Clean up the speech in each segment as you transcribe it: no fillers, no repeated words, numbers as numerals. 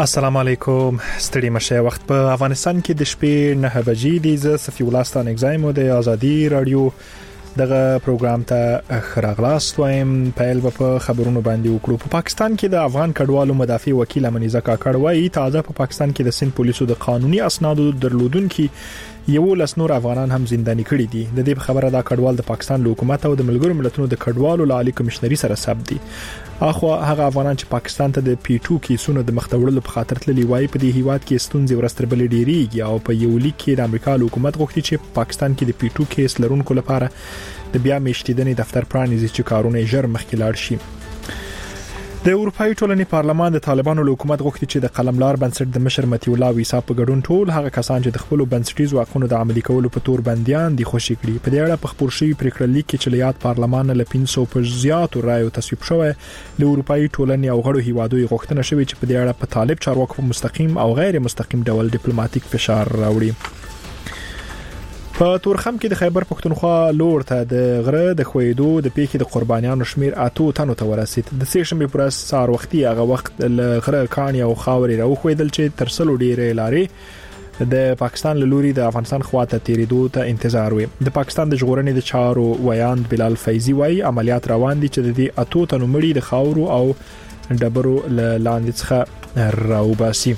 السلام علیکم ستړي مشه وخت په افغانستان کې د شپې 9 بجې دي. زه صفي الله ستان اگزایم د ازادي رادیو دغه پروګرام ته خراغلاست وایم. پیل په خبرونو باندې وکړو. په پاکستان کې د افغان کډوالو مدافع وکیل امنیزه کاکړ وايي تازه په پاکستان کې د سند پولیسو د قانوني اسنادو درلودونکو یو لسنور افغانان هم زنداني کړي دي. د دې خبره دا کډوال د پاکستان حکومت او د ملګرو ملتونو د کډوالو لالي کمشنري سره ثبت دي. اخو هغه افغانان چې پاکستان ته د پی2 کیسونو د مختوړلو په خاطر تللی وای په دې هیواد کې ستونزې ورستربل ډیریږي او په یو لیک کې د امریکا حکومت غوښتي چې پاکستان کې د پی2 کیس لرونکو لپاره د بیا میشتیدنې دفتر پرانیزي چې کارونه ژر مخکې لاړ شي. د اروپאי ټولنې پارلمان د طالبانو حکومت غوښتي چې د قلملار بنسټ د مشر متي الله ویسا په ګډون ټول هغه کسان چې د خپل بنسټیزو حقوقو د عملي کولو په تور بنديان دي خوشي کړي. په دې اړه په خبر شوی پریکړه لیک کې چې لیات پارلمان له 500 پر زیاتو رایو تصویب شوی د اروپאי ټولنې او غړو هیوادو غوښتنه شوی چې په دې اړه په طالب چارواکو مستقیم او غیر مستقیم ډول ډیپلوماټیک فشار راوړي. په تورخم کې د خیبر پښتونخوا لور ته د غره د خویدو د پیښې د قربانیانو شمیر 8 تنو ته ورسید. د سېشنبه پر سار وختي هغه وخت ل غره کانی او خاوري راو خویدل چې ترسلو ډیره لارې د پاکستان له لوري د افغانستان خواته تیریدو ته انتظار وي. د پاکستان د ژغورنې د چارو ویاند بلال فیضی وایي عملیات روان دي چې د 8 تنو مړي د خاورو او ډبرو لاندې څخه راوباسي.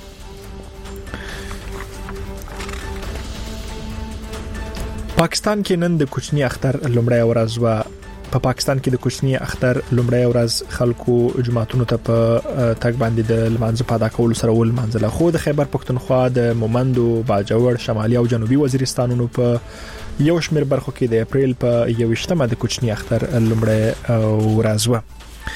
پاکستان کې نن د کوچنی اختر لومړی ورځ و. په پاکستان کې د کوچنی اختر لومړی ورځ خلکو جماعتونو ته په تګ باندې د لمانځه په ادا کولو سره ول منځله. خو د خیبر پښتونخوا د مومندو، باجوړ، شمالي او جنوبي وزیرستانونو په یو شمېر برخو کې د اپریل په 21مه د کوچنی اختر لومړی ورځ و.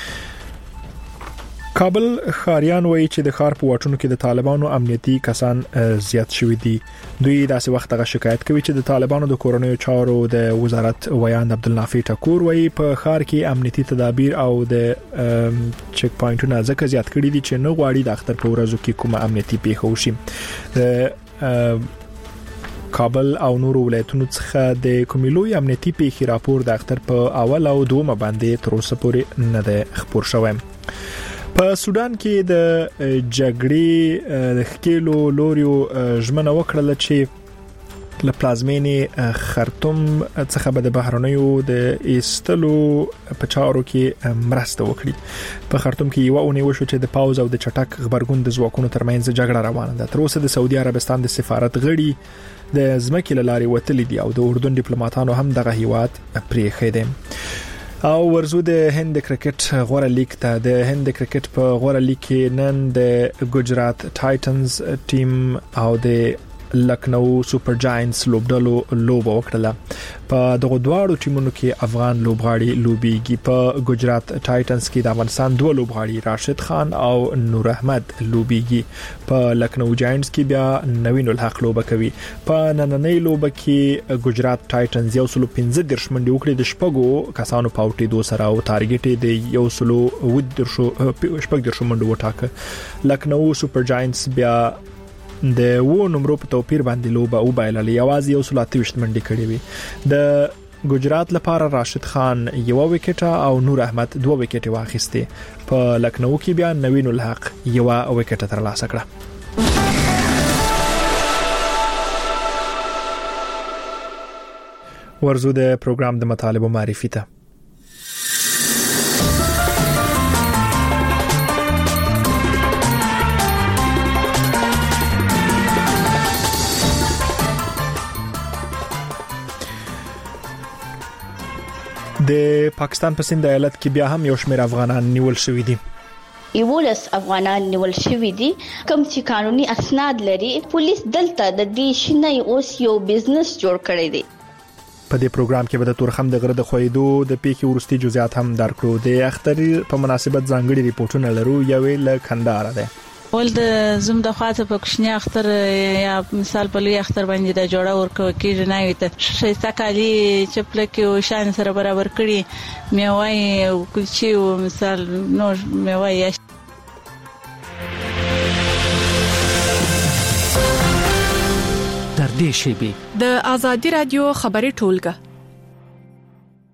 کابل خاریان وایي چې د ښار په واټونو کې د طالبانو امنیتي کسان زیات شوي دي. دوی داسې وخت غو شکایت کوي چې د طالبانو د کورونو چارو د وزارت ویاند عبدالنافع ټکور وایي په ښار کې امنیتي تدابیر او د چک پوینټونو ځکه زیات کړي دي چې نه غواړي د اختر په ورځو کې کومه امنیتي پیښه وشي. کابل او نورو ولایتونو څخه د کوملوي امنیتي پیښې راپور د اختر په اول او دومه باندې تر اوسه پورې نه ده خبر شوی. په سودان کې د جګړې د خکېلو لوريو ژمنه وکړه چې له پلازمینې خرطوم څخه به د بهرنیو د ایستلو په چارو کې مرسته وکړي. په خرطوم کې یو اونۍ وشو چې د پاوز او د چټک خبرګون د ځواکونو ترمنځ جګړه روانه ده. تر اوسه د سعودي عربستان د سفارت غړي د ځمکې لاري وتلي دي او د اردن ډیپلوماټانو هم دغه هیواد پریښی دي. او ورزو د هند کرکټ غوړه لیگ ته د هند کرکټ په غوړه لیگ کې نن د ګجرات ټایټنز ټیم او د لکنو سپر جاینټس لوبډلو لوب وکړه. په دغه دواړو ټیمونو کې افغان لوبغاړي لوبيږي. په ګجرات ټایټنز کې د افغانستان دوه لوبغاړي راشد خان او نور احمد لوبيږي. په لکنو جاینټس کې بیا نوین الحق لوب کوي. په نننۍ لوب کې ګجرات ټایټنز 115 منډي وکړي د شپږو کسانو پاوټي دو سره او ټارګټ د 110 منډو وټاکه. لکنو سپر جاینټس بیا د و نمبر په توپیر باندې لوبه او بایلل یوازې 128 منډي کړې وي. د ګجرات لپاره راشد خان یو وکټ او نور احمد 2 وکټ واخیسته. په لکنو کې بیا نوین الحق یو وکټ ترلاسه کړه. ورزو د پروګرام د مطالبه معرفي ته د پاکستان په سند ایالت کې بیا هم یو شمېر افغانان نیول شوي دي. ایولس افغانان نیول شوي دي کوم چې قانوني اسناد لري. پولیس دلته د دې شنه اوس یو بزنس جوړ کړی دی. په دې پروګرام کې به د تورخم د غره د خویدو د پیښې ورستي جزئیات هم درکړو. د اختر په مناسبت ځانګړي ریپورتونه لرو. یوې له کندهار ده. ول د زم د خاطر په کوچنی اختر یا مثال په لوی اختر باندې د جوړه ورکو کېږي نه وي ته شي کالي چپلکې او شان سره برابر کړي میوای او کلچي او مثال نو میوای. در دې شی به د ازادي رادیو خبري ټولګه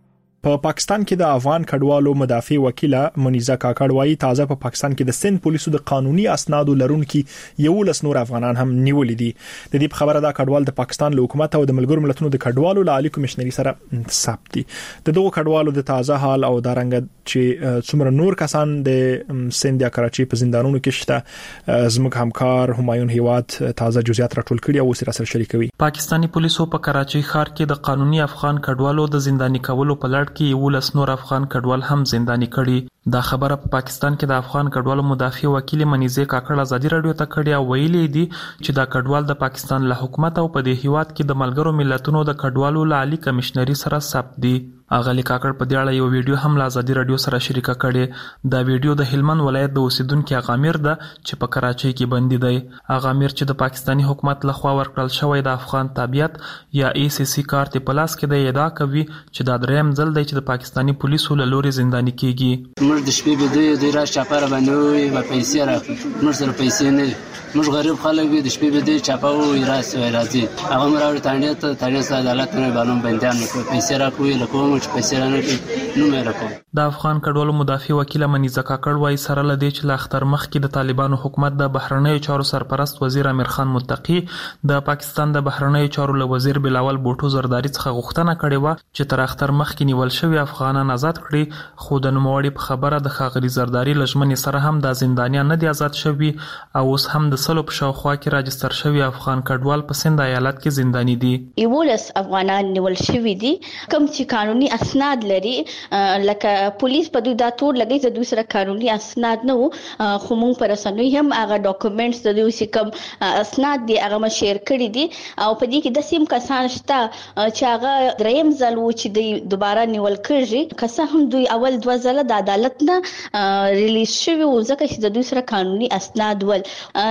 په پاکستان کې د افغان کډوالو مدافع وکیله منیزه کاکړ وايي تازه په پاکستان کې د سند پولیسو د قانوني اسنادو لرونکو 11 نور افغانان هم نیولې دي. د دې خبره دا کډوال د پاکستان له حکومت او د ملګرو ملتونو د کډوالو له عالی کمشنري سره ثبت دي. د دغو کډوالو د تازه حال او دارنګ چې څومره نور کسان د سند یا کراچي په زندانونو کې شته زموږ همکار همایون هیواد تازه جزئیات راټول کړي او سره شریکوي. پاکستانی پولیسو په کراچي ښار کې د قانوني افغان کډوالو د زنداني کولو په لړ کې 11 نور افغان کډوال هم زنداني کړي. دا خبره په پاکستان کې د افغان کډوالو مدافع وکیل منیزه کاکړ ازادي رادیو ته کړي او ویلي دي چې دا کډوال د پاکستان له حکومت او په دې هیواد کې د ملګرو ملتونو د کډوالو له عالی کمشنري سره ثبت دي. اغلی کاکړ په دې اړه یو ویډیو هم له ازادي رادیو سره شریک کړي. دا ویډیو د هلمند ولایت د اوسیدونکو اغامیر ده چې په کراچي کې بندي دی. اغامیر چې د پاکستانی حکومت لخوا ورکړل شوی د افغان تابعیت یا ACC کارت په لاس کې دی ادعا کوي چې دا دریم ځل دی چې د پاکستانی پولیسو له لوري زنداني کیږي. موږ د شپې به دوی را چاپاره باندې وي پیسې راکړي موږ سره پیسې نه موږ غریب خلک وي د شپې به دوی چاپاو راځي هغه مراوړ تانیه عدالت نه بانم بندیان کوي پیسې راکوي لکه موږ پیسې نه نو مې راکوي. د افغان کډوالو مدافع وکیل منیزه کاکړ وايي سره لدی چې ل اختر مخ کې د طالبانو حکومت د بهرنیو چارو سرپرست وزیر امیر خان متقی د پاکستان د بهرنیو چارو له وزیر بلاول بوټو زرداری څخه غوښتنه کړې و چې تر اختر مخ کې نیول شوی افغانان آزاد کړي خو د نوموړي په خبره د ښاغلي زرداری لجمن سره هم د زندانیان نه دي آزاد شوي او اوس هم د سلو په شاوخوا کې راجستر شوی افغان کډوال په سند ایالت کې زنداني دي. 11 افغانان نیول شوي دي کوم چې قانوني اسناد لري لکه پولیس په دوی دا تور لګي چې دوی سره قانوني اسناد نه وو خو موږ پر اسنوي هم هغه ډاکومېنټس د دوی کوم اسناد دي هغه ما شیر کړی دي او په دې کې د سیم کسان شته چې هغه دریم ځل و چې دوی دوباره نیول کړي که هم دوی اول 2 ځله د عدالت نه ریلیز شوی و ځکه چې د دوی سره قانوني اسناد ول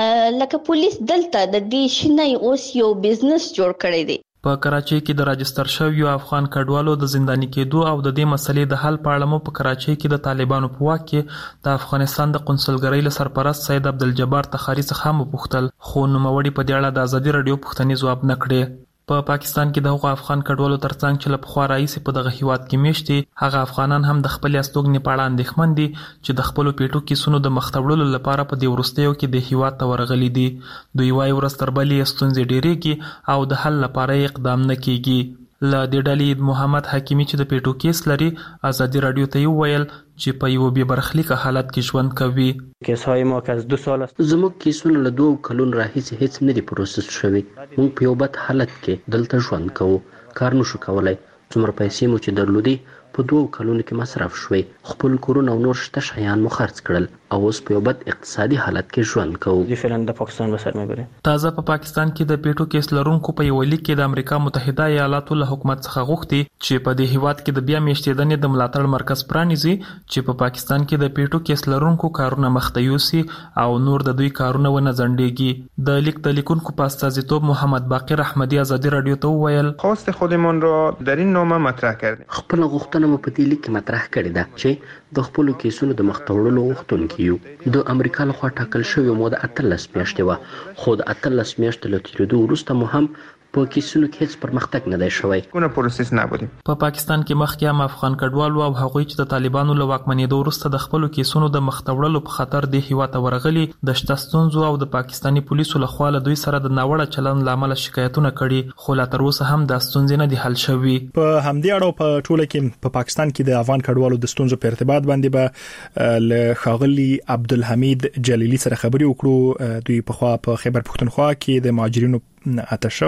لکه پولیس دلته د دې شنه اوس یو بزنس جوړ کړی دی. په کراچي کې د راجستر شویو افغان کډوالو د زنداني کېدو او د دې مسلې د حل په اړه مو په کراچي کې د طالبانو په واک کې د افغانستان د قونسلګرۍ له سرپرست سید عبدالجبار تخاری څخه هم وپوښتل خو نوموړي په دې اړه د ازادي رادیو پوښتنې ځواب نه کړې. په پاکستان کې د افغان کډوالو ترڅنګ چې له پخوا راځي په دغه هیواد کې میشتي هغه افغانان هم د خپل استوګنې په اړه اندېښمن دي چې د خپل پیټو کیسونو د مختبړلو لپاره په دې ورستیو کې د هیواد ته ورغلي دي. دوی وايي ورستربلې ستونزې ډېرېږي او د حل لپاره اقدام نه کیږي. له دې ډلې محمد حکیمی چې د پیټو کیس لري ازادي رادیو ته ویل چې په یو بې برخلیکه حالت کې ژوند کوي. کیسهای ما که از 2 سال است زموږ کیسونه له 2 کلونو راهیسې هیڅ نه دي پروسس شوي موږ په یو بد حالت کې دلته ژوند کوو کار نشو کولای څومره پیسې مو چې درلودي په 2 کلونو کې مصرف شوي خپل کورونه او نور شته شیان مو خرڅ کړل او اوس په یو بد اقتصادي حالت کې ژوند کوو. دی فعلا د پاکستان وسر مبره تازه په پاکستان کې د پیټو کیس لرونکو په یو لیک کې د امریکا متحده ایالاتو له حکومت څخه غوښتي چې په دې هیواد کې د بیا میشتېدنې د ملاتړ مرکز پرانیزي چې په پاکستان کې د پیټو کیس لرونکو کارونه مخته یوسي او نور د دوی کارونه ونه ځنډېږي. د لیک د لیکونکو په استازیتوب محمد باقر احمدی ازادي رادیو ته وویل خواست خودمان را در این نامه مطرح کردیم. خپل غوښتنه مو په دې لیک کې مطرح کړې ده چې د خپل کیسونو د مخته وړلو غوښتونکو یو د امریکا لخوا ټاکل شوی موده 18 میاشتې و خو د 18 میاشتې له تیریدو وروسته مو هم په کیسونو کې هیڅ پرمختګ نه دی شوی. کومه پروسس نبودیم. په پاکستان کې مخکې هم افغان کډوالو او هغوی چې د طالبانو له واکمنېدو وروسته د خپل کیسونو د مخته وړلو په خاطر د هیواد ته ورغلي د شته ستونزو او د پاکستانی پولیسو له خوا له دوی سره د ناوړه چلند لامل شکایتونه کړي خو لا تر اوسه هم د ستونزې نه دي حل شوي. په همدې اړه په ټوله کې په پاکستان کې د افغان کډوالو د ستونزو په ارتباط باندې به له خاغلی عبدالحمید جلیلی سره خبري وکړو. دوی په خوا په خیبر پښتونخوا کې د مهاجرینو اتشو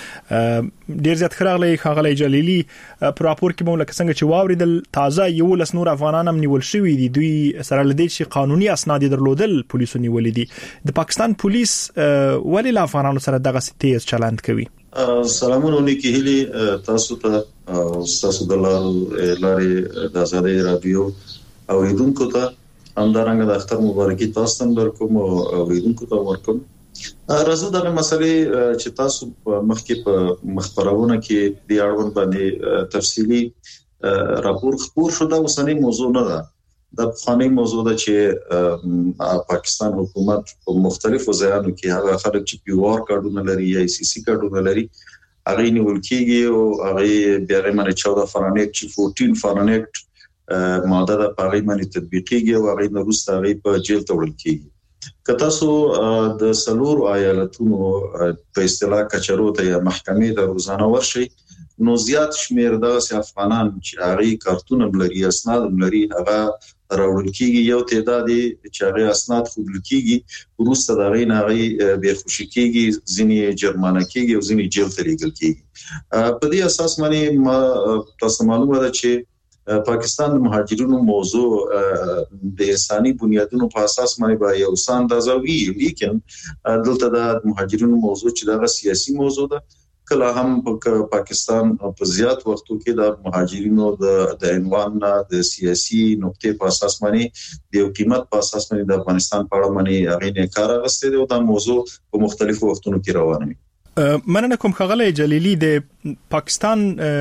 ډیر زیات خراغلی خاغلی جلیلی پر راپور کې مو لکه څنګه چې واوریدل تازه 11 نور افغانان هم نیول شوی دي دوی سره لدی چې قانوني اسناد درلودل پولیسو نیولې دي. د پاکستان پولیس ولې له افغانانو سره دغه تیز چلند کوي؟ سلامونه نیکی هلی تاسو ته تاسو د لارې د ازادي رادیو اوریدونکو ته همدارنګه د اختر مبارکي تاسو ته درکوم او اوریدونکو ته ورکوم. راځو د مسلې چې تاسو مخکې په مخبرونه کې د اړوند باندې تفصیلی راپور خپور شو دا اوسنۍ موضوع نه ده د خاني موضوع ده چې پاکستان حکومت په مختلفو ځایونو کې هغه خلک چې پیوار کارډونه لري یا ACC کارډونه لري هغه نیول کیږي او هغه بیا رمنه 14 فارنهایت چې 14 فارنهایت ماده د پاغي باندې تطبیقيږي او هغه نه وروسته هغه په جیل ته وړل کیږي. که تاسو د سلور ایالتونو په اصطلاح کچرو ته یا محکمې ته روزانه ورشي نو زیات شمیر د افغانان چې هغه کارتون لري اسناد لري هغه راوړل کیږي یو تعداد چې هغه اسناد خوبل کیږي وروسته د غین هغه به خوشی کیږي ځینی جرمانه کیږي او ځینی جیل ته لیږل کیږي. په دې اساس باندې تاسو معلومه ده چې پاکستان د مهاجرینو موضوع د انساني بنیادونو په اساس باندې با یو اندازه وی لیکن دلته د مهاجرینو موضوع چې د سیاسي موضوع ده کله هم په پاکستان په زیات وختو کې د مهاجرینو د عنوان د سیاسي نقطې په اساس باندې د قیمت په اساس باندې د افغانستان په اړه باندې هغه نه کار غوښتي او د موضوع په مختلفو وختونو کې روانه وي. مننه کوم خغله جلیلی د پاکستان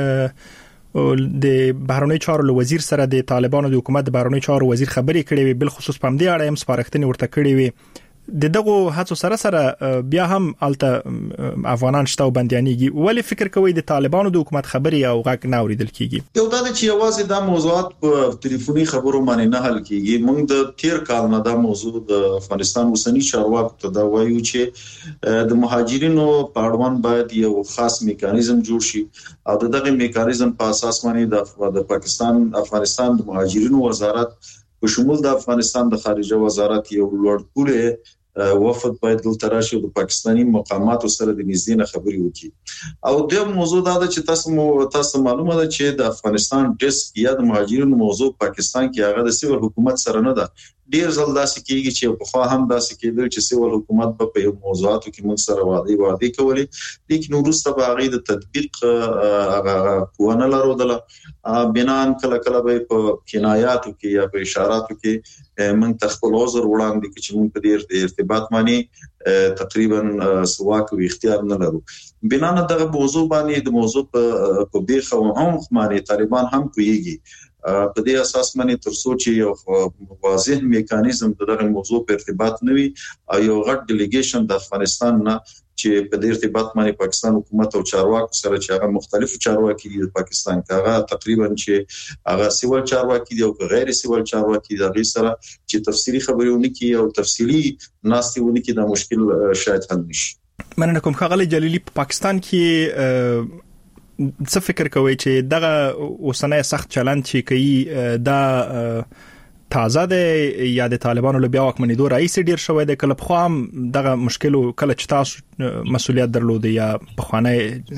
د بهرنی چارو وزیر سره د طالبانو د حکومت د بهرنی چارو وزیر خبرې کړې وي بل خصوص په دې اړه هم سپارښتنې ورته کړې وي. دغه هڅو سره بیا هم الته افغانان شته او بنديانيږي ولې فکر کوي د طالبانو د حکومت خبري او غږ نه اوریدل کیږي؟ یو دا چې یوازې دا موضوعات په ټلیفوني خبرو باندې نه حل کیږي. موږ د تیر کال نه دا موضوع د افغانستان اوسنی چارواکو ته دا وایو چې د مهاجرینو په اړوند باید یو خاص میکانیزم جوړ شي او دغه میکانیزم په اساس باندې د پاکستان افغانستان د مهاجرینو وزارت په شمول د افغانستان د خارجه وزارت یو لوړ پوړی وفد باید دلته راشي او د پاکستاني مقاماتو سره د نږدې خبري وکړي. او د موضوع دا چې تاسو معلومه ده چې د افغانستان ډیسک یا د مهاجرینو موضوع پاکستان کې هغه د سیول حکومت سره نه ده. ډیر ځل داسې کیږي چې په خوا هم داسې کېدل چې سیول حکومت په یو موضوعاتو کې موږ سره وعده کولې لیکن وروسته به هغه د تطبیق قوانه لرودله بنان کله به په کنایاتو کې یا په اشاراتو کې موږ تخپل عذر وړاندې چې موږ په دې ارتباط باندې تقریبا سواک او اختیار نه لرو. بنان دغه موضوع باندې د موضوع په بیخه هم باندې طالبان هم کوي په دې اساس باندې تر سوچي یو واضح میکانیزم دغه موضوع په ارتباط نوي او یو غټ ډیلیګیشن د افغانستان نه چې په دې ارتباط باندې پاکستان حکومت او چارواکو سره چې هغه مختلفو چارواکي دي د پاکستان هغه تقریبا چې هغه سیول چارواکي دي او غیر سیول چارواکي دي هغه سره چې تفصیلی خبرونه کوي او تفصیلی ناستیونه کوي دا مشکل شاید حل نشي. مننه کوم خغلی جلیلی په پاکستان کې څه فکر کوي چې دغه اوسنۍ سخت چلند چې کوي دا تازه ده یا د طالبانو له بیا واکمنېدو رئیس ډیر شوی د کله په هم دغه مشکل کله چې تاسو مسولیت درلود یا په خوانه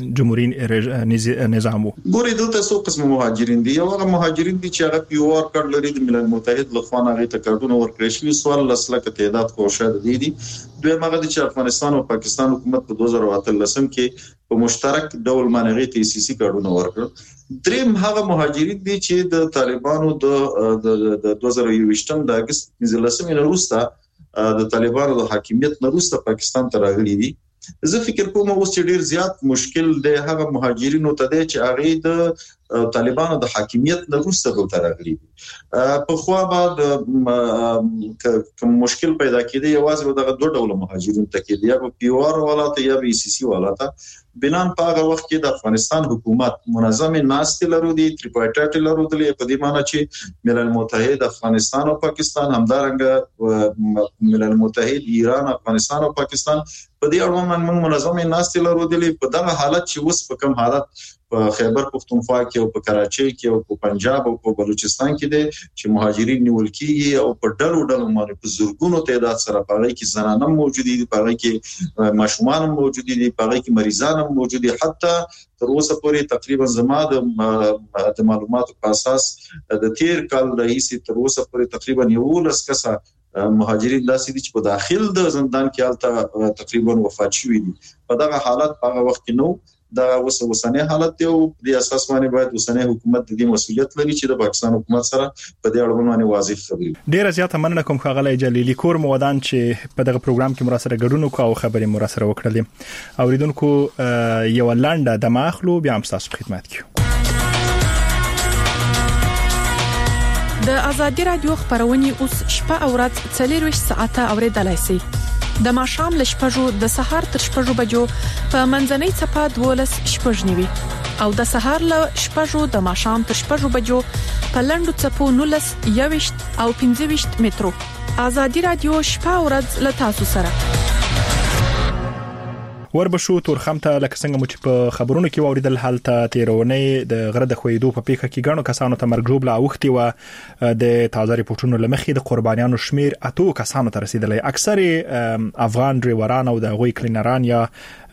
جمهوریت نظام وو؟ ګورې دلته څو قسم مهاجرین دي. یو هغه مهاجرین دي چې هغه پیوار کارت لري د ملل متحد له خوا هغه ته کارتونه ورکړل شوی سوال لسلکه تعداد خوشاله دي. دویم هغه چې افغانستان او پاکستان حکومت په 2013 کې په مشترک ډول مانغې تاسیسي کارتونه ورکړل. دریم هغه مهاجرین دي چې د طالبانو د 2021 د اگست 15 وروسته د طالبانو د حاکمیت وروسته پاکستان ته راغلي دي. زه فکر کوم اوس چې ډیر زیات مشکل دی هغه مهاجرینو ته دی چې هغه د طالبانو د حاکمیت وروسته دلته راغلي دي. په خو بعد کوم مشکل پیدا کیږي یوازې دغه دوه ډول مهاجرین ته کېدي یا په پیوار ولاته یا په سیاسي ولاته. بنان په هغه وخت کې د افغانستان حکومت منظم ناست لرو دي تریپارټایټ لرو دي په دې معنی چې ملل متحد افغانستان او پاکستان همدارنګه ملل متحد ایران افغانستان او پاکستان په دې اړه موږ منظم ناست لرو دي. په دغه حالت چې اوس په کوم حالت په خیبر پختونخوا کې او په کراچۍ کې او په پنجاب او په بلوچستان کې دي چې مهاجرین نیول کیږي او په ډلو باندې په زورګونو تعداد سره پاره کې زنانه موجود دي پاره کې ماشومان موجود دي پاره کې مریضان موجود دي. حتی تر اوسه پورې تقریبا زما د معلوماتو په اساس د تیر کال رئیس تر اوسه پورې تقریبا 11 کسه مهاجرین داسې دي چې په داخل د زندان کې حالت تقریبا وفات شوي دي. په دغه حالت په هغه وخت کې نو دا وسنۍ حالت دی او د اساس باندې باید وسنۍ حکومت د دې مسؤلیت لري چې د پاکستان حکومت سره په دې اړه باندې واضح خبري. ډیر زیاته مننه کوم خغلی جلیلی کور مودان چې په دغه پروګرام کې مراسره ګډون وکاو او خبرې مراسره وکړلې. اوریدونکو یو لنډه د ماخلو بیا هم تاسو خدمت کوي. د ازادي رادیو خبرونه اوس شپه او ورځ 24 ساعته اوریدلای شئ. د ماښام ل شپږو د سهار تر شپږو بجو په منځنۍ چپه 12 شپږ نیوي او د سهار ل شپږو د ماښام تر شپږو بجو په لندو چپو 19 21 او 25 مترو. آزادي رادیو شپه او ورځ ل تاسو سره. وربشو تورخم ته لکه څنګه مو چې په خبرونو کې وریدل حالت تیرونې د غره د خویدو په پیښه کې غاڼو کسانو ته مرګ جوړه اوختي و د تازه ریپورتونو لمخې د قربانیانو شمیر 8 کسانو ته رسیدلی. اکثر افغان ډرایوران او د غوي کلینران یا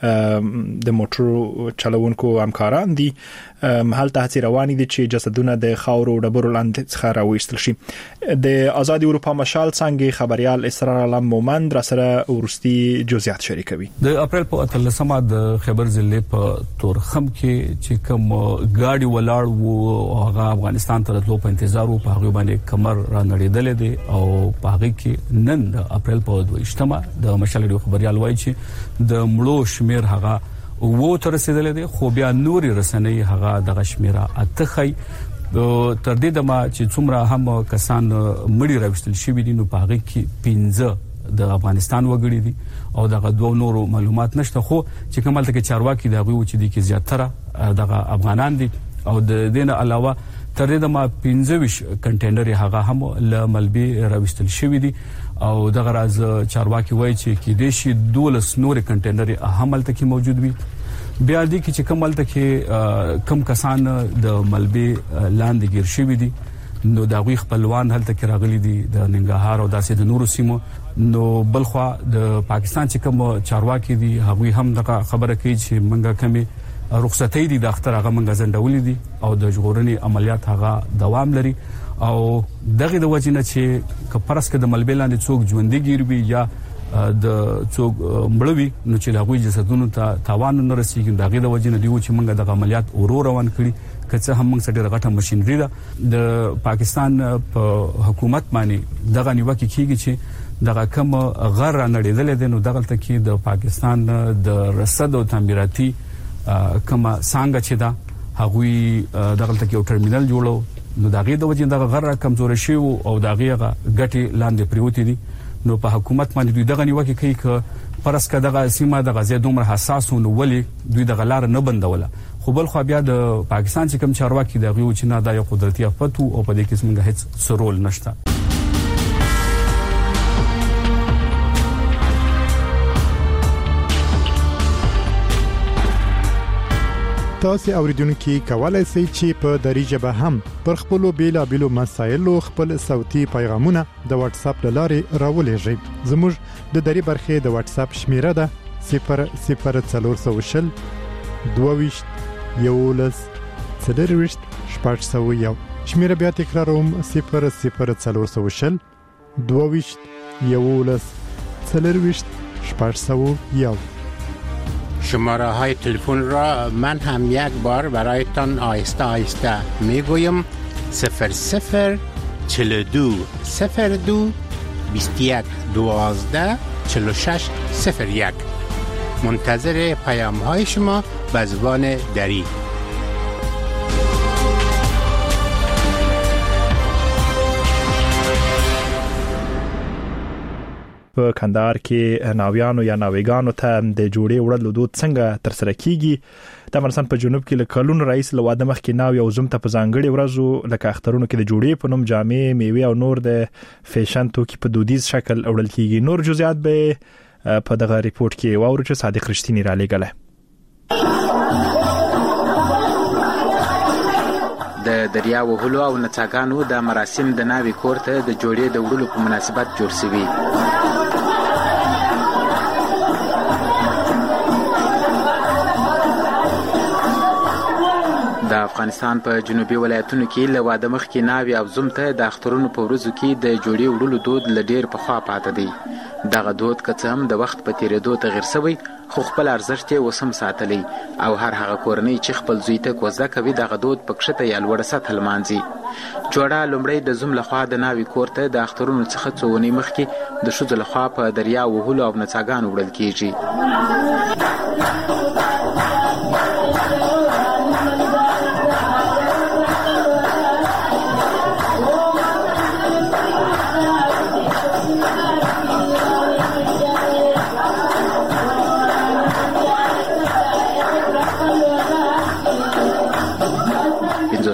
د موټر چلوونکو همکاران دي. حالت هڅې روانې دي چې جسدونه د خاورو ډبرو لاندې څخه راوېستل شي. د آزادي اروپا مشال څنګه خبريال اسرار علم مومند را سره ورستي جزئیات شریکوي. د اپریل په 13مه د خیبر ضلع په تورخم کې چې کوم گاډي ولاړ وو هغه افغانستان ته تلو په انتظار وو، په هغه باندې کمر را نړیدل دي او په هغه کې نن د اپریل په 22مه د مشال ډیو خبريال وایي چې د مړو شمیر هغه وو تر رسیدل دي، خو بیا نوري رسنۍ هغه د شمیره اتخی تر دې دمه چې څومره هم کسان مړي راوستل شوی دي نو په هغه کې 15 د افغانستان وګړي دي او دغه دوه نورو معلومات نشته، خو چې کومه ته چارواکي دغه و چې د کې زیاتره دغه افغانان دي او د دینه علاوه تر دې دمه 15 کنټینر هغه هم له ملبي راوستل شوی دي او دغه راز چارواکي وایي چې کې د شي 12 نور کنټینر هملته کې موجود وي. بیا دي چې کوملته کې کم کسان د ملبي لاندې گیر شوی دي نو دا غوي خپلوان هلته کې راغلي دي د ننګرهار او داسې د نورو سیمو. نو بلخوا د پاکستان چې کوم چارواکي دي هغه هم دغه خبره کوي چې منګه کمی رخصتۍ دي د اختر هغه منګه زندولې دي او د ژغورنې عملیات هغه دوام لري او دغه د وجنه چې کپرس کې د ملبي لاندې څوک ژوندۍ ګیروي یا د څوک مړوي نو چې لاغوي جسدونو ته تاوان نه رسیږي. دغه د وجنه دی چې منګه د عملیات اورو روان کړي کڅه هم موږ سره غټه ماشينري ده د پاکستان په حکومت باندې دغه نیوکه کیږي چې دغه کم غر نړیدل دي نو دغه ته کې د پاکستان د رصد او تعمیراتي کما څنګه چې دا هغوی دغه ته کې یو ټرمینل جوړو نو دغه د وجه دغه غر کمزور شي او دغه غټي لاندې پریوتی دي نو په حکومت باندې دوی دغه نیوکه کوي ک پرس ک دغه سیمه دغه زیات عمر حساس نو ولی دوی دغه لار نه بندوله. خو بل خو بیا د پاکستان چې کوم چارواکي دغه و چې نه دا یو قدرتي افت او په دې کې څنګه هیڅ سرول نشته. تاسو اوریدونکو کولای شئ چې په دری ژبه هم پر خپل بیلابیلو مسایلو خپل صوتي پیغامونه د واتس اپ لارې راولېږئ. زموږ د دری برخې د واتس اپ شمیره ده 00420 22 11 40 601. شمیره بیا تکراروم 00420 22 11 40 601. شماره های تلفن را من هم یک بار برایتان آهسته آهسته میگویم 00 42 02 21 12 46 01. منتظر پیام های شما به زبان دری. په کندهار کې ناویانو یا ناویګانو ته د جوړې وړلو دود څنګه تر سره کیږي. د افغانستان په جنوب کې لکلون رئیس له واده مخ کې ناوی او زم ته په ځانګړي ورځو لکه اخترونو کې د جوړې په نوم جامې میوه او نور د فیشن توکي په دودیز شکل وړل کیږي. نور جزئیات به په دغه ریپورت کې واورو چې صادق رښتینی را لېږله. د دریا وهلو او نڅاګانو د مراسم د ناوی کور ته د جوړې د وړلو په مناسبت جوړ شوی. د افغانستان په جنوبي ولایتونو کې له واده مخکې ناوی او زوم ته د اخترونو په ورځو کې د جوړې وړلو دود له ډېر پخوا پاتې دی. دغه دود که څه هم د وخت په تیریدو تغیر شوی خو خپل ارزښت یې اوس هم ساتلی او هر هغه کورنۍ چې خپل زوی ته کوزده کوي دغه دود په کښته یا لوړه سطحه لمانځي. جوړه لومړی د زوم لخوا د ناوی کور ته د اخترونو څخه څو اونۍ مخکې د ښځو لخوا په دریا وهلو او نڅاګانو وړل کیږي.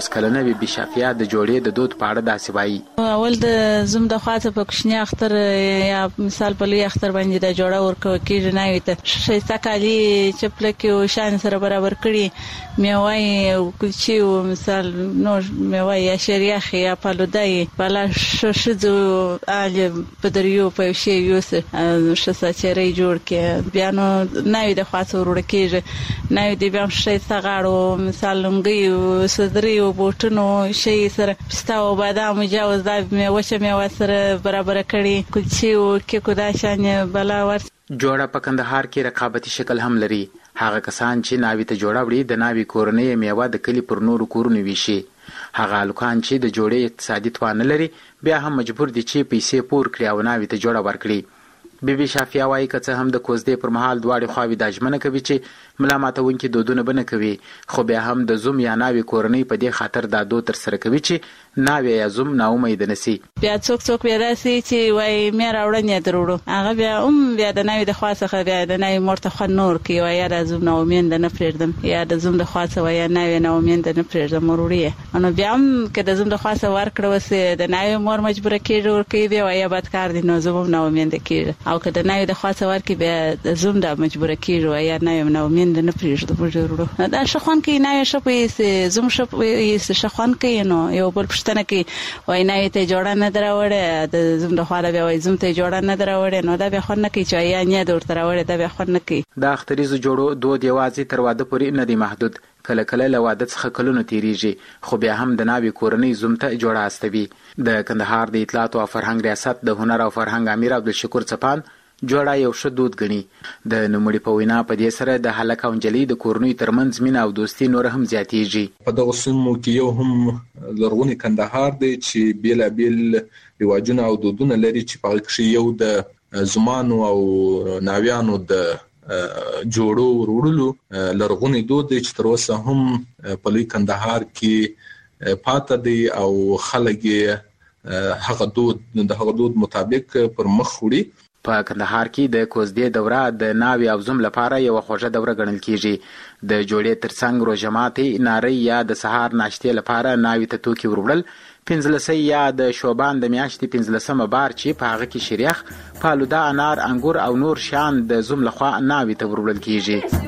90 کلنه بي شافیه د جوړې د دود په اړه داسې وایي. اول د زوم د خواته په کوچنی اختر یا مثال په لوی اختر باندې د جوړه ورکو کېږي نه وي ته شایسته کالي چپلکي او شان سره برابر کړي میوای او کلچي او مثال نور میوای یا شریخ یا پالودای بلا ششزو اله په دریو په شی یوس شسا چری جوړ کې بیا نو نه وي د خواته ورکو کېږي نه وي د بیا شایسته غاړو مثال لنګي صدري او بوټونو شي سره پستا او بادام مجاوز دا میوه سره برابر کړي کلچي او کیکو دا شان بلا ور جوړه په کندهار کې رقابتي شکل هم لري. هغه کسان چې ناوي ته جوړه وړي د ناوي کورنۍ میوه د کلی پر نورو کورونو ویشي. هغه الکان چې د جوړې اقتصادي توان لري بیا هم مجبور دي چې پیسې پور کړي او ناوي ته جوړه ورکړي. بي شافیه وايي که هم د کوزدې پر مهال دواړي خواوې د اجمنه کوي چې ملامتونکي دودونه بنه کوي خو بیا هم د زوم یا ناوي کورنۍ په دې خاطر دا دود تر سره کوي چې ناوي یا زوم نا امید نسی. بیا څوک بیا راسي چې وای مې راوړنه دروړو هغه بیا د ناوي د خاصه بیا د ناوي مرته خو نور کوي وای یا د زوم نا امید نه پریردم یا د زوم د خاصه وای ناوي نا امید نه پریردم وروړي انو بیا هم که د زوم د خاصه ورکړو وسه د ناوي مور مجبور کیږي ورکوي بیا وای بدکار دي نو زوم نا امید کیږي او که د ناوي د خاصه ورکوي بیا د زوم د مجبور کیږي وای ناوي نا امید نه پریږدم وروړو دا شخوان کې ناوي شپې زوم شپې شخوان کې نو یو بل پښتنه کې وای ناوي ته جوړه نه دراوړې د زوم د خاله بیا وای زوم ته جوړه نه دراوړې نو دا بیا خو نه کې چې یا نه دور تراوړې دا بیا خو نه کې. دا اختریزو جوړو دود یوازې تر واده پورې نه دی محدود. کله کله له واده څخه کلونه تیریږي خو بیا هم د ناوي کورنۍ زوم ته جوړه استوي. د کندهار د اطلاعات او فرهنګ ریاست د هنر او فرهنګ امیر عبدالشکور چپان جوړه یو ښه دود ګڼي. د نوموړي په وینا په دې سره د هلک او نجلۍ د کورنۍ ترمنځ مینه او دوستي نور هم زیاتېږي. په دغه سیمو کې یو هم لرغونی کندهار دی چې بیلابیل رواجونه او دودونه لري چې په هغه کې یو د زمانو او ناویانو د جوړو وروړلو لرغونی دود دی چې تر اوسه هم په لوی کندهار کې پاتې دی او خلک هغه دود مطابق پر مخ وړي. په کندهار کې د کوزدې دوره د ناوي او زوم لپاره یو خوږه دوره ګڼل کیږي. د جوړې ترڅنګ روژه ماتي ناری یا د سهار ناشتې لپاره ناوي ته توکي وروړل 15 یا د شوبان د میاشتې 15 بار چې په هغه کې شریخ فالوده انار انګور او نور شیان د زوم لخوا ناوي ته وروړل کیږي.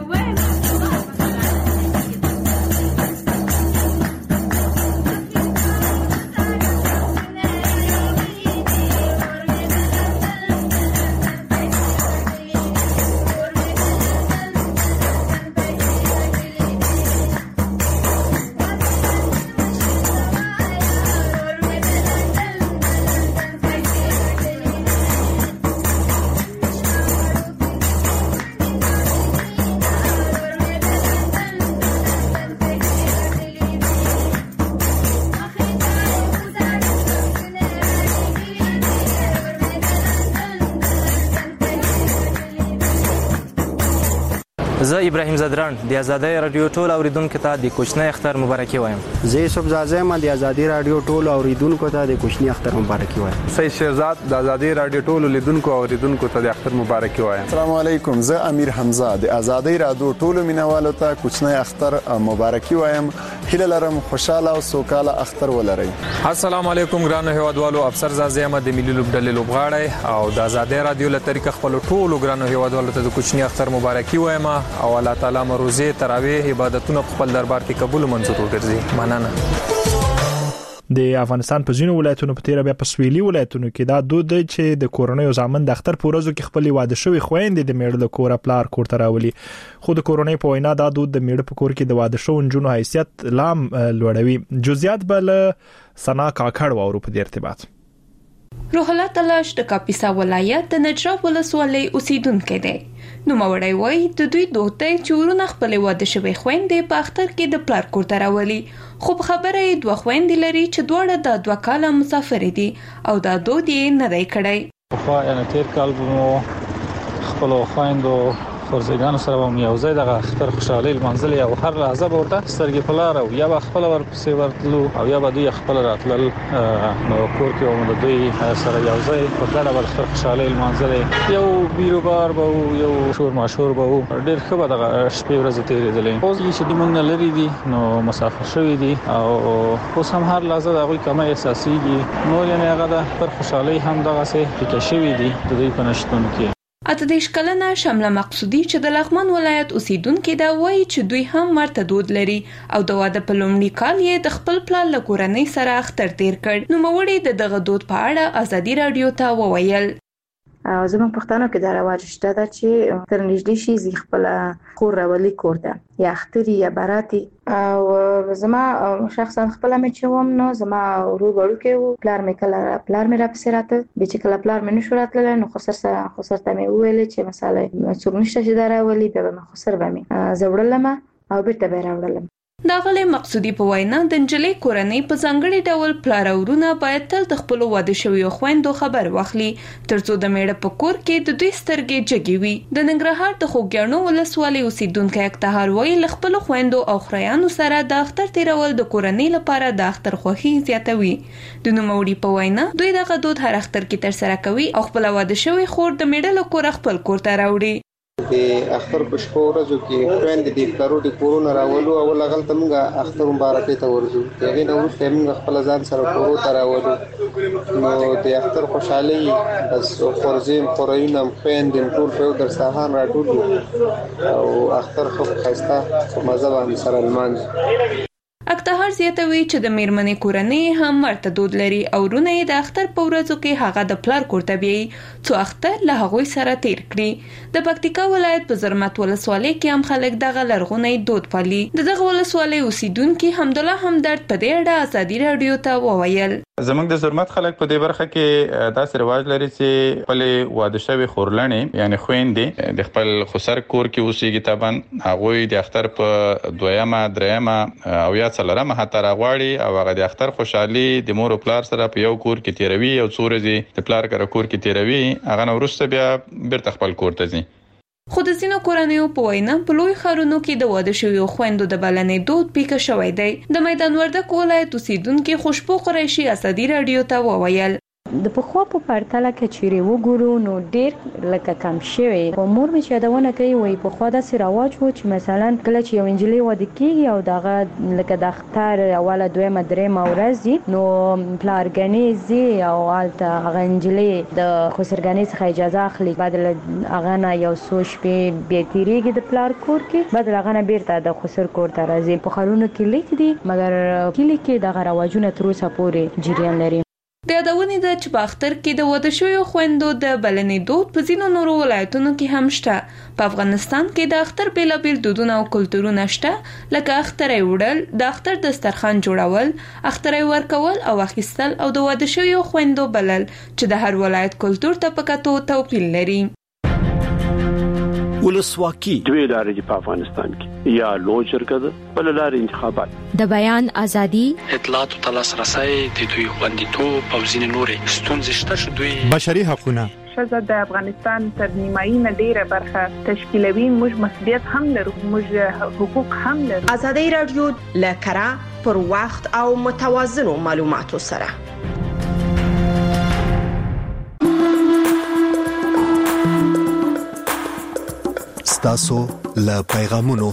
زه ابراهیم زدران د آزادۍ رادیو ټول اوریدونکو ته د کوچنی اختر مبارکي وایم. زه یوسف زازم د آزادۍ رادیو ټول اوریدونکو ته د کوچنی اختر مبارکي وایم. سید شهزاد د آزادۍ رادیو ټول لیدونکو او اوریدونکو ته د اختر مبارکي وایم. السلام علیکم. زه امیر حمزه د آزادۍ رادیو ټول مینوالو ته کوچنی اختر مبارکي وایم. هیله لرم خوشاله او سوکاله اختر ولرئ. السلام علیکم ګرانو هیوادوالو. افسر زازم د ملي لوبډلې لوبغاړی او د آزادۍ رادیو له طریقه خپل ټول ګرانو هیوادوالو ته د کوچنی اختر مبارکي وایم او الله تعالی روزه تراویح عبادتونه په خپل دربار کې قبول منظور وګرځي. مننه. د افغانستان په ځینو ولایتونو په تیر بیا په سویلي ولایتونو کې دا دود دی چې د کورنۍ او ځامن د اختر په ورځو کې خپل واده شوی خويندې د میړه د کور پلار کور ته راولي. خو د کورنۍ په وینا دا دود د میړه په کور کې د واده شو نجونو حیثیت لام لوړوي. جزئیات بل سنا کاکړ وورو په دې ارتباط. روح الله تلاش د کاپیسا ولایت د نجراب ولسوالۍ اوسیدونکو دی. نو مورای وای د دوی دوته چورونه خپل واده شوی خويندې په اختر کې د پلار کور ته راولي. خو په خبره یې دوه خويندې لري چې دواړه د 2 کاله مسافر دي او دا دود یې نه دی کړی. خو یعنی تیر کال مو خپل خويندو خورزیګانو سره هم یو ځای د اختر خوشحالي منځل او هر لحظه ورته سترګې په لار او یا خپل ورپسې ورتلو او یا به دوی خپل راتلل نو کور کې هم د دوی سره یو ځای په ګډه د اختر خوشحالي منځل یو بیروبار به یو شور ماشور به ډېر ښه به د شپې ورځې تیرېدلې. اوس چې موږ نه لري دي نو مسافر شوي دي او اوس هم هر لحظه د هغوی کمه احساسېږي. نور یعنې هغه د پر خوشحالۍ هم دغسې پیکه شوي دي د دوی په نشتون کې. 18 کلنه شمله مقصودی چې د لغمان ولایت اوسیدونکې ده وایي چې دوی هم ورته دود لري او د واده په لومړي کال یې د خپل پلار له کورنۍ سره اختر تیر کړ. نوموړي د دغه دود په اړه ازادي رادیو ته وویل. زموږ پښتنو کې دا رواج شته دا چې تر نږدې شي زی خپل خور راولي کور ته یا اختر یا براتي او زما شخصا خپل مې چوم نو زما ورو ورو کې پلار مې را پسې راته به چې کله پلار مې نشو راتله نو خسرته مې ویل چې مثلا څوک نشته چې دا راولي به مې خسر به مې زوړلم او بیرته به راوړلم. داغله مقصودی په وینا د نجلۍ کورنۍ په ځانګړي ډول پلار ورونه باید تل د خپل واده شوی خويندو خبر واخلي ترڅو د میړه په کور کې د دوی سترګې جګي وي. د ننګرهار د خوګیانو ولسوالۍ اوسیدونکو اکتهار وایي ل خپل خويندو او خریانو سره د اختر تیرول د کورنۍ لپاره د اختر خوښي زیاتوي. د نوموړي په وینا دوی دغه دود هر اختر کې تر سره کوي او خپل واده شوی خور د میړه له کور خپل کور ته راوړي. د اختر په شپه ورځو کې خويندې د پلارو د کورونه راولو او لغلته موږ اختر مبارکي ته ورځو. هغه نو وروسته موږ خپل ځان سره کورو ته راولو نو د اختر خوشحالي بس خورزیم خورینم خويندې ټول په درسهان راټول او اختر خو خسته مزه باندې سره المانځ. اکتهار زیاتوي چې د میرمنې کورنۍ هم ورته دود لري او رونه د اختر په ورځو کې هغه د پلار کور ته بیاي څو اختر له هغوی سره تیر کړي. د پکتیکا ولایت په زرمت ولسوالۍ کې هم خلک دغه لرغونی دود پالي. دغه ولسوالۍ اوسیدونکو حمدالله همدرد په دې اړه ازادي رادیو ته وویل. زمونږ د زرمت خلک په دې برخه کې داسې رواج لري چې خپل واده شوی خورلنې یعنی خويندې د خپل خسر کور کې اوسېږي طبعا هغوی د اختر په دویمه دریمه او یا څلورمه حتی راغواړي او هغه د اختر خوشحالي د مور او پلار سره په یو کور کې تیروي او څو ورځې د پلار کره کور کې تیروي هغه نو وروسته بیا بیرته خپل کور ته ځي. خو د ځینو کورنیو په وینا په لوی ښارونو کې د واده شویو خويندو د بلنې دود پیکه شوی دی. د میدان وردګ ولایت اوسیدونکو خوشبو قریشي ازادي رادیو ته وویل. د پخوا په پرتله کې چیرې وګورو نو ډیر لکه کم شوی. مور مې چې یادونه کوي وای په خوا د رواج وو چې مثلا کله چې یو انجلۍ واده کیږي او دغه لکه د اختر اوله دویمه دریمه ورځ نو پلارګنې زی او الته هغه انجلۍ د خسرګنې څخه اجازه اخلي بدل هغه نه یو سوچ په بیتریږي د پلار کور کې بدل هغه نه بیرته د خسر کور ته راځي. په خلونو کې لیک دي مګر کلی کې دغه رواجونه تر اوسه پورې جریان لري. د یادونې ده چې په اختر کې د واده شویو خويندو د بلنې دود په ځینو نورو ولایتونو کې هم شته. په افغانستان کې د اختر بیلابیل دودونه او کلتورونه شته لکه اخترې وړل، د اختر دسترخوان جوړول، اخترې ورکول او اخیستل او د واده شویو خويندو بلل چې د هر ولایت کلتور ته په کتو توپیر لري. ولسواکي دوی لارې په افغانستان کې یا لوی جرګه ده بل لارې انتخابات د بیان ازادي اطلاعات او لاسرسي د دوی خوندیتوب او ځینې نورې ستونزې شته چې دوی بشري حقوقونه ښځه د افغانستان تر نیمایي نه ډیره برخه تشکیلوي. موږ مسؤلیت هم لرو، موږ حقوق هم لرو. ازادي رادیو لکره پر وخت او متوازنو معلوماتو سره تاسو له پیغامونو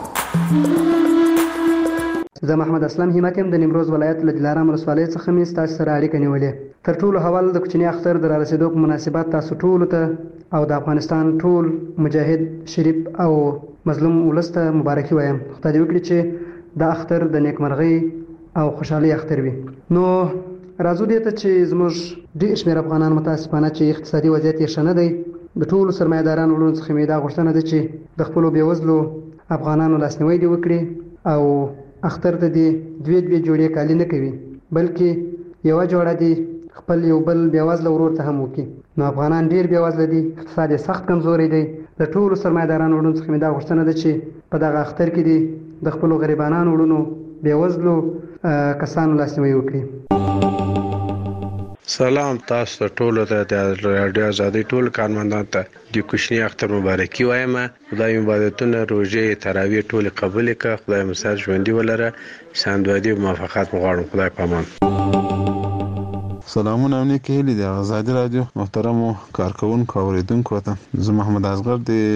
زه محمد اسلام همت يم د نیمروز ولایت له دلارام ولسوالۍ څخه مې تاسو سره اړیکه نیولې. تر ټولو اول د کوچنی اختر د رسیدو په مناسبت تاسو ټول ته او د افغانستان ټول مجاهد شریف او مظلوم ولسته مبارکي وایم. خدای دې وکړي چې د اختر د نیکمرغۍ او خوشحالي اختر وي. نو راځو دې ته چې زموږ ډېر شمېر افغانان متاسفانه چې اقتصادي وضعیت یې ښه نه دی د ټولو سرمایه‌دارانو ورونو څخه مې دا غوښتنه ده چې د خپلو بېوزلو افغانانو لاسنیوی دې وکړي او اختر ته دې دوې جوړې کالي نه کوي بلکې یوه جوړه دې خپل یو بل بېوزله ورور ته هم وکړي. نو افغانان ډېر بېوزله دي، اقتصاد یې سخت کمزوری دی. د ټولو سرمایه‌دارانو ورونو څخه مې دا غوښتنه ده چې په دغه اختر کې دې د خپلو غریبانانو ورونو بېوزلو کسانو لاسنیوی وکړي. سلام تاسو ټول ته د رادیو ازادي ټول کارمندان ته د کوچنی اختر مبارکي وایم. خدای عبادتونه روزه تراویح ټول قبول کړه. خدای مساج ژوندۍ ولره. ساندوادي موافقت مغواړم. خدای پامان. سلامونه امنیه کې هلي د ازادي رادیو محترم کارکونکو اوریدونکو ته زه محمد اصغر د